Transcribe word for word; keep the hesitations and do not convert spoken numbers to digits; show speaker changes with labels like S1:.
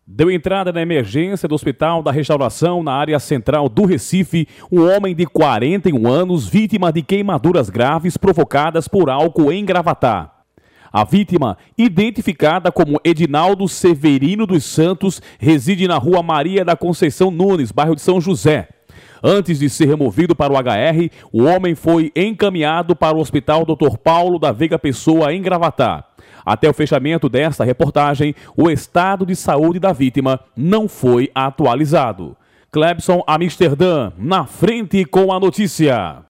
S1: Deu entrada na emergência do Hospital da Restauração, na área central do Recife, um homem de quarenta e um anos, vítima de queimaduras graves provocadas por álcool em Gravatá. A vítima, identificada como Edinaldo Severino dos Santos, reside na rua Maria da Conceição Nunes, bairro de São José. Antes de ser removido para o H R, o homem foi encaminhado para o Hospital doutor Paulo da Veiga Pessoa, em Gravatá. Até o fechamento desta reportagem, o estado de saúde da vítima não foi atualizado. Clebson Amsterdã, na frente com a notícia.